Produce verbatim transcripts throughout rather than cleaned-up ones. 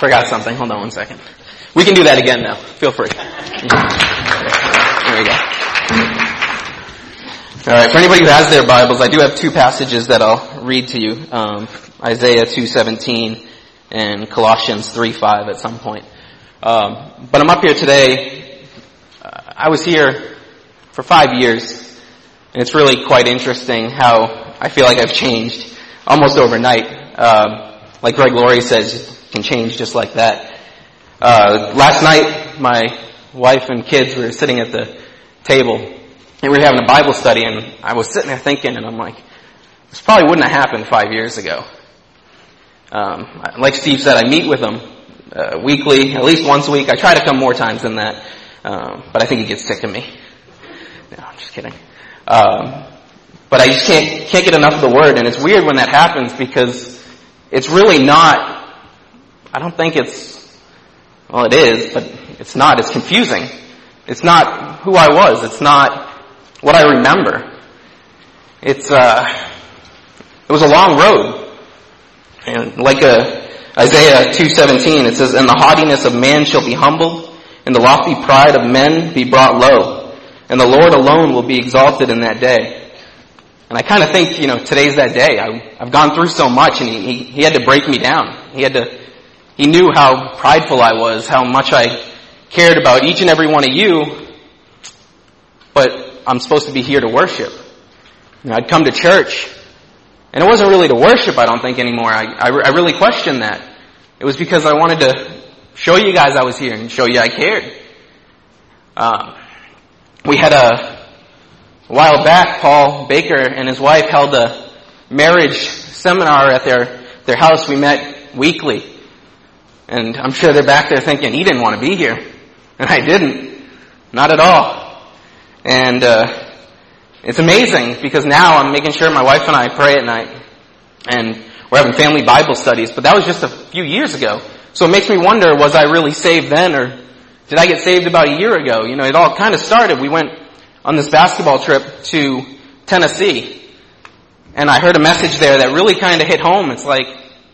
forgot something. Hold on one second. We can do that again now. Feel free. There we go. All right. For anybody who has their Bibles, I do have two passages that I'll read to you. Um, Isaiah two seventeen and Colossians three five at some point. Um, but I'm up here today. Uh, I was here for five years, and it's really quite interesting how I feel like I've changed almost overnight. Um, like Greg Laurie says, it can change just like that. Uh, last night, my wife and kids were sitting at the table, and we were having a Bible study, and I was sitting there thinking, and I'm like, this probably wouldn't have happened five years ago. Um, like Steve said, I meet with them uh, weekly, at least once a week. I try to come more times than that, um, but I think he gets sick of me. No, I'm just kidding. Um, but I just can't can't get enough of the Word, and it's weird when that happens because it's really not, I don't think it's, well, it is, but it's not. It's confusing. It's not who I was. It's not what I remember. It's, uh, it was a long road. And like a, Isaiah two seventeen, it says, "And the haughtiness of man shall be humbled, and the lofty pride of men be brought low. And the Lord alone will be exalted in that day." And I kind of think, you know, today's that day. I, I've gone through so much, and he, he, he had to break me down. He had to, he knew how prideful I was, how much I cared about each and every one of you, but I'm supposed to be here to worship. You know, I'd come to church, and it wasn't really to worship, I don't think, anymore. I, I, I really questioned that. It was because I wanted to show you guys I was here and show you I cared. Um, we had a, a while back, Paul Baker and his wife held a marriage seminar at their, their house. We met weekly. And I'm sure they're back there thinking, he didn't want to be here. And I didn't. Not at all. And uh it's amazing because now I'm making sure my wife and I pray at night. And we're having family Bible studies. But that was just a few years ago. So it makes me wonder, was I really saved then, or did I get saved about a year ago? You know, it all kind of started. We went on this basketball trip to Tennessee. And I heard a message there that really kind of hit home. It's like,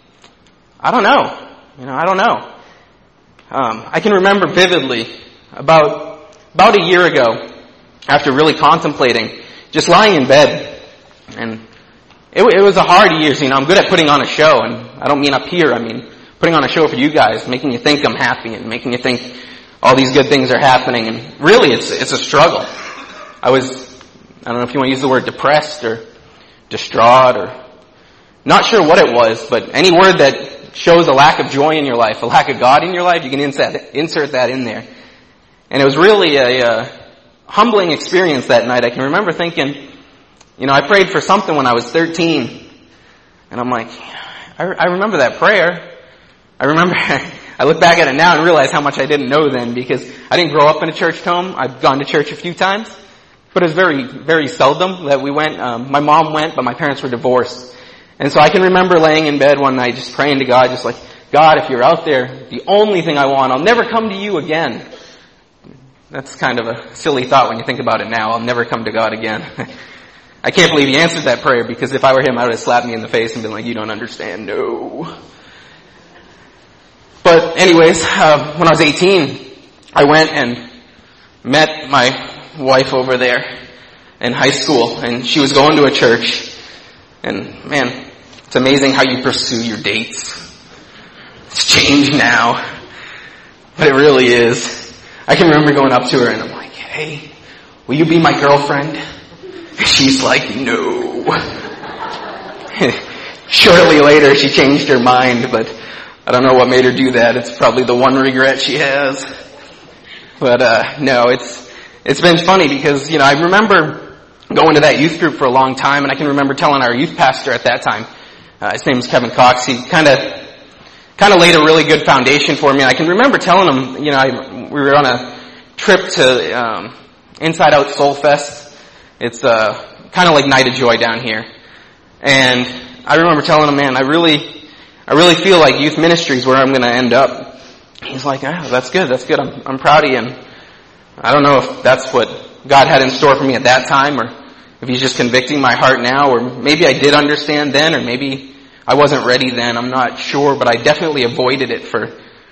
I don't know. You know, I don't know. Um, I can remember vividly about about a year ago, after really contemplating, just lying in bed, and it, it was a hard year. You know, I'm good at putting on a show, and I don't mean up here. I mean putting on a show for you guys, making you think I'm happy, and making you think all these good things are happening. And really, it's it's a struggle. I was, I don't know if you want to use the word depressed or distraught or not sure what it was, but any word that shows a lack of joy in your life, a lack of God in your life, you can insert, insert that in there. And it was really a uh, humbling experience that night. I can remember thinking, you know, I prayed for something when I was thirteen. And I'm like, I, I remember that prayer. I remember, I look back at it now and realize how much I didn't know then, because I didn't grow up in a church home. I've gone to church a few times, but it was very, very seldom that we went. Um, my mom went, but my parents were divorced. And so I can remember laying in bed one night just praying to God, just like, God, if you're out there, the only thing I want, I'll never come to you again. That's kind of a silly thought when you think about it now. I'll never come to God again. I can't believe he answered that prayer, because if I were him, I would have slapped me in the face and been like, you don't understand. No. But anyways, uh, when I was eighteen, I went and met my wife over there in high school, and she was going to a church. And man, it's amazing how you pursue your dates. It's changed now, but it really is. I can remember going up to her and I'm like, hey, will you be my girlfriend? And she's like, no. Shortly later, she changed her mind, but I don't know what made her do that. It's probably the one regret she has. But uh no, it's it's been funny because, you know, I remember going to that youth group for a long time, and I can remember telling our youth pastor at that time, uh, his name was Kevin Cox, he kind of kind of laid a really good foundation for me. And I can remember telling him, you know, I, we were on a trip to um, Inside Out Soul Fest. It's uh, kind of like Night of Joy down here. And I remember telling him, man, I really, I really feel like youth ministry is where I'm going to end up. He's like, oh, that's good, that's good. I'm, I'm proud of you. And I don't know if that's what God had in store for me at that time, or if he's just convicting my heart now, or maybe I did understand then, or maybe I wasn't ready then. I'm not sure, but I definitely avoided it for,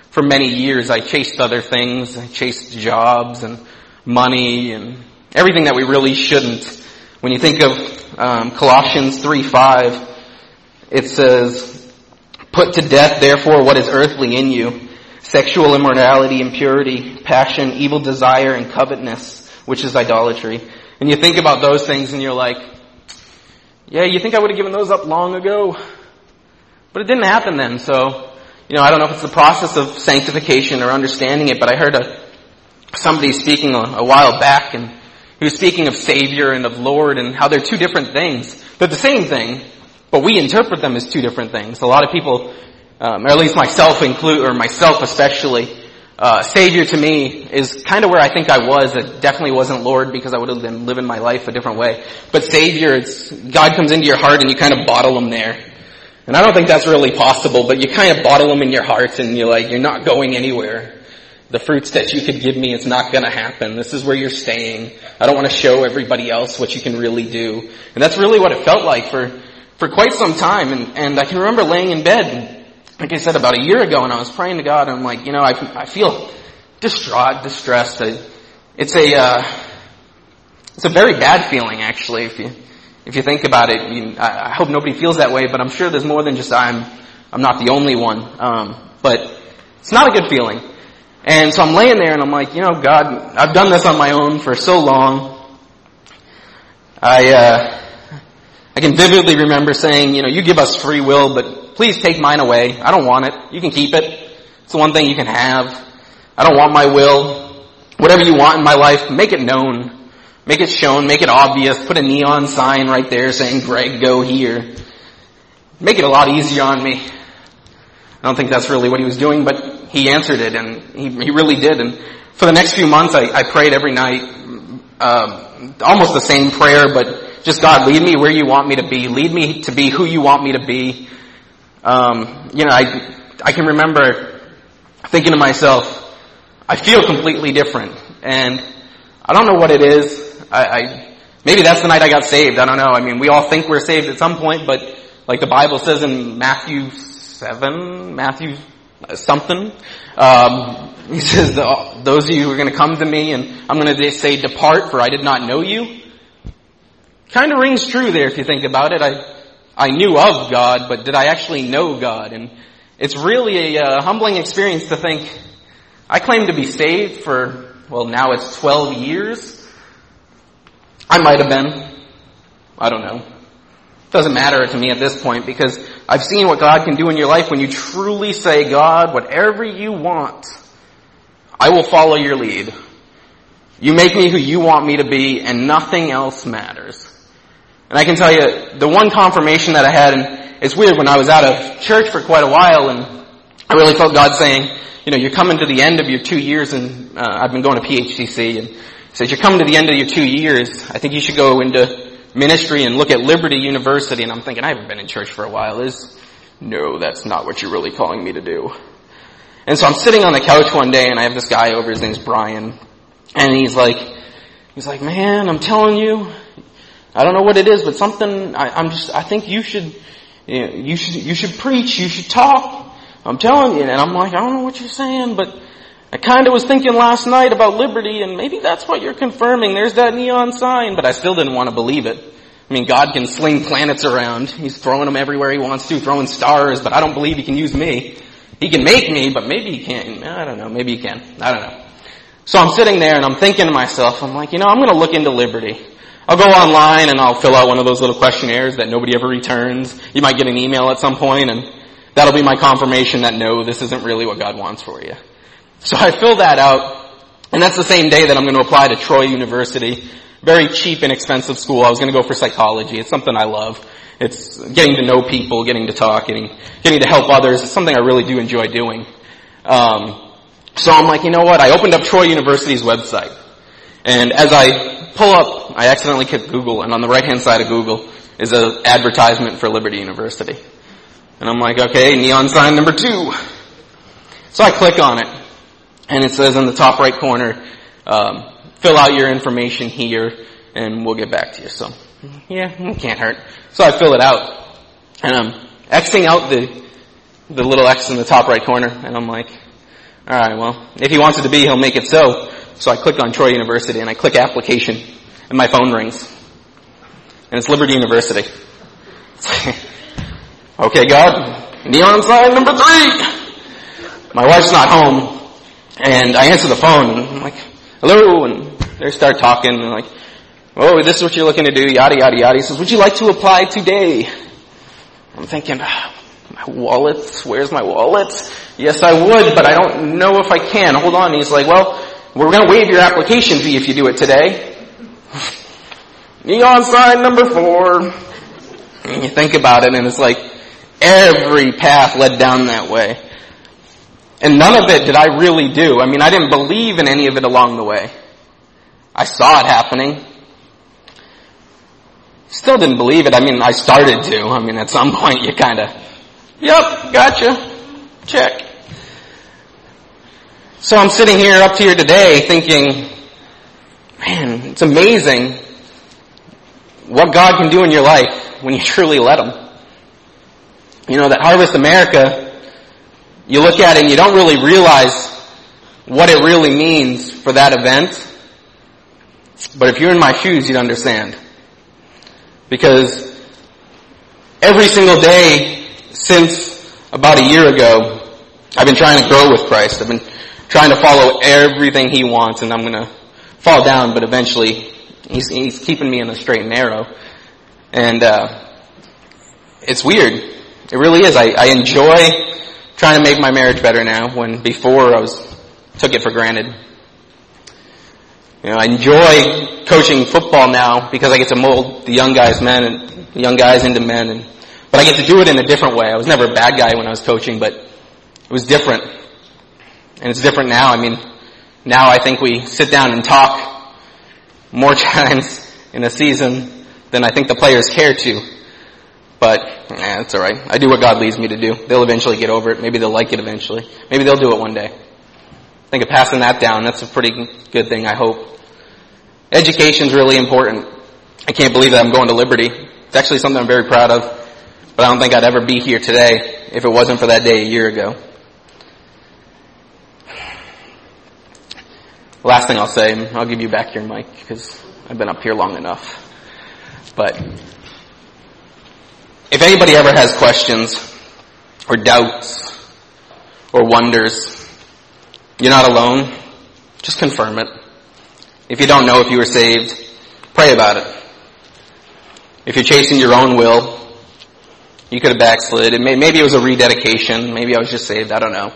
for many years I chased other things. I chased jobs and money and everything that we really shouldn't. When you think of um, Colossians three five, it says, "Put to death, therefore, what is earthly in you, sexual immorality, impurity, passion, evil desire, and covetousness, which is idolatry." And you think about those things and you're like, yeah, you think I would have given those up long ago? But it didn't happen then, so, you know, I don't know if it's the process of sanctification or understanding it, but I heard a, somebody speaking a, a while back, and he was speaking of Savior and of Lord and how they're two different things. They're the same thing, but we interpret them as two different things. A lot of people, um, or at least myself include, or myself especially, uh, Savior to me is kind of where I think I was. It definitely wasn't Lord, because I would have been living my life a different way. But Savior, it's, God comes into your heart and you kind of bottle him there. And I don't think that's really possible, but you kind of bottle him in your heart and you're like, you're not going anywhere. The fruits that you could give me, it's not going to happen. This is where you're staying. I don't want to show everybody else what you can really do. And that's really what it felt like for, for quite some time. And, and I can remember laying in bed, like I said, about a year ago, and I was praying to God, and I'm like, you know, I, I feel distraught, distressed. I, it's a, uh, it's a very bad feeling, actually, if you, if you think about it. You, I, I hope nobody feels that way, but I'm sure there's more than just I'm, I'm not the only one. Um, but it's not a good feeling. And so I'm laying there and I'm like, you know, God, I've done this on my own for so long. I, uh, I can vividly remember saying, you know, you give us free will, but please take mine away. I don't want it. You can keep it. It's the one thing you can have. I don't want my will. Whatever you want in my life, make it known. Make it shown. Make it obvious. Put a neon sign right there saying, Greg, go here. Make it a lot easier on me. I don't think that's really what he was doing, but he answered it, and he, he really did. And for the next few months, I, I prayed every night, um, almost the same prayer, but just, God, lead me where you want me to be. Lead me to be who you want me to be. Um, you know, I, I can remember thinking to myself, I feel completely different, and I don't know what it is. I, I, maybe that's the night I got saved. I don't know. I mean, we all think we're saved at some point, but like the Bible says in Matthew seven, Matthew something, um, he says, those of you who are going to come to me, and I'm going to say, depart, for I did not know you. Kind of rings true there if you think about it. I, I knew of God, but did I actually know God? And it's really a uh, humbling experience to think, I claim to be saved for, well, now it's twelve years. I might have been. I don't know. Doesn't matter to me at this point, because I've seen what God can do in your life when you truly say, God, whatever you want, I will follow your lead. You make me who you want me to be, and nothing else matters. And I can tell you, the one confirmation that I had, and it's weird, when I was out of church for quite a while, and I really felt God saying, you know, you're coming to the end of your two years, and uh, I've been going to P H C C, and he says, you're coming to the end of your two years. I think you should go into ministry and look at Liberty University. And I'm thinking, I haven't been in church for a while. Is no, that's not what you're really calling me to do. And so I'm sitting on the couch one day, and I have this guy over, his name's Brian, and he's like, he's like, man, I'm telling you, I don't know what it is, but something, I, I'm just, I think you should, you know, you should, you should preach, you should talk. I'm telling you. And I'm like, I don't know what you're saying, but I kind of was thinking last night about liberty, and maybe that's what you're confirming. There's that neon sign, but I still didn't want to believe it. I mean, God can sling planets around. He's throwing them everywhere he wants to, throwing stars, but I don't believe he can use me. He can make me, but maybe he can't. I don't know. Maybe he can. I don't know. So I'm sitting there and I'm thinking to myself, I'm like, you know, I'm going to look into liberty. I'll go online and I'll fill out one of those little questionnaires that nobody ever returns. You might get an email at some point, and that'll be my confirmation that no, this isn't really what God wants for you. So I fill that out, and that's the same day that I'm going to apply to Troy University. Very cheap, inexpensive school. I was going to go for psychology. It's something I love. It's getting to know people, getting to talk, getting, getting to help others. It's something I really do enjoy doing. Um, so I'm like, you know what? I opened up Troy University's website, and as I pull up, I accidentally click Google, and on the right-hand side of Google is an advertisement for Liberty University. And I'm like, okay, neon sign number two. So I click on it. And it says in the top right corner, um, fill out your information here, and we'll get back to you. So, yeah, it can't hurt. So I fill it out, and I'm Xing out the the little X in the top right corner, and I'm like, Alright, well, if he wants it to be, he'll make it so. So I click on Troy University and I click application and my phone rings. And it's Liberty University. Okay, God, neon sign number three. My wife's not home. And I answer the phone and I'm like, hello, and they start talking and like, oh, this is what you're looking to do, yada, yada, yada. He says, would you like to apply today? I'm thinking, my wallet, where's my wallet? Yes, I would, but I don't know if I can. Hold on. He's like, well, we're going to waive your application fee if you do it today. Neon sign number four. And you think about it and it's like every path led down that way. And none of it did I really do. I mean, I didn't believe in any of it along the way. I saw it happening. Still didn't believe it. I mean, I started to. I mean, at some point you kind of, yep, gotcha. Check. So I'm sitting here up here today thinking, man, it's amazing what God can do in your life when you truly let Him. You know, that Harvest America, you look at it and you don't really realize what it really means for that event. But if you're in my shoes, you'd understand. Because every single day since about a year ago, I've been trying to grow with Christ. I've been trying to follow everything He wants, and I'm going to fall down, but eventually He's, he's keeping me in the straight and narrow. And uh it's weird. It really is. I, I enjoy trying to make my marriage better now, when before I was took it for granted. You know, I enjoy coaching football now because I get to mold the young guys men and the young guys into men, and but I get to do it in a different way. I was never a bad guy when I was coaching, but it was different. And it's different now. I mean, now I think we sit down and talk more times in a season than I think the players care to. But, eh, it's alright. I do what God leads me to do. They'll eventually get over it. Maybe they'll like it eventually. Maybe they'll do it one day. I think of passing that down. That's a pretty good thing, I hope. Education's really important. I can't believe that I'm going to Liberty. It's actually something I'm very proud of. But I don't think I'd ever be here today if it wasn't for that day a year ago. Last thing I'll say, and I'll give you back your mic because I've been up here long enough. But if anybody ever has questions or doubts or wonders, you're not alone. Just confirm it. If you don't know if you were saved, pray about it. If you're chasing your own will, you could have backslid. It may, maybe it was a rededication. Maybe I was just saved. I don't know.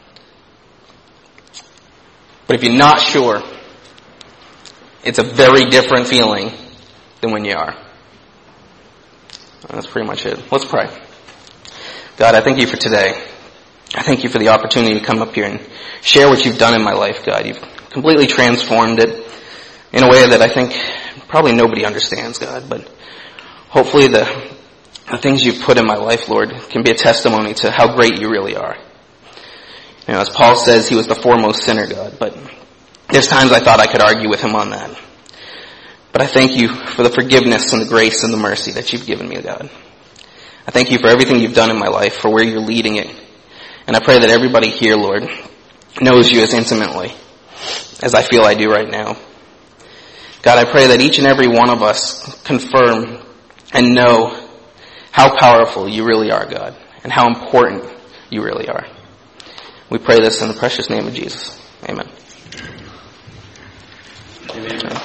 But if you're not sure, it's a very different feeling than when you are. That's pretty much it. Let's pray. God, I thank you for today. I thank you for the opportunity to come up here and share what you've done in my life, God. You've completely transformed it in a way that I think probably nobody understands, God. But hopefully the, the things you've put in my life, Lord, can be a testimony to how great you really are. You know, as Paul says, he was the foremost sinner, God. But there's times I thought I could argue with him on that. But I thank you for the forgiveness and the grace and the mercy that you've given me, God. I thank you for everything you've done in my life, for where you're leading it. And I pray that everybody here, Lord, knows you as intimately as I feel I do right now. God, I pray that each and every one of us confirm and know how powerful you really are, God, and how important you really are. We pray this in the precious name of Jesus. Amen. Amen. So.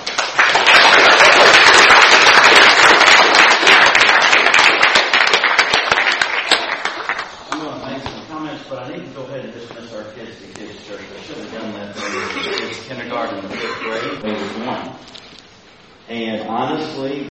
I'm going to make some comments, but I need to go ahead and dismiss our kids to kids' church. I should have done that in kindergarten and fifth grade. They was one. And honestly,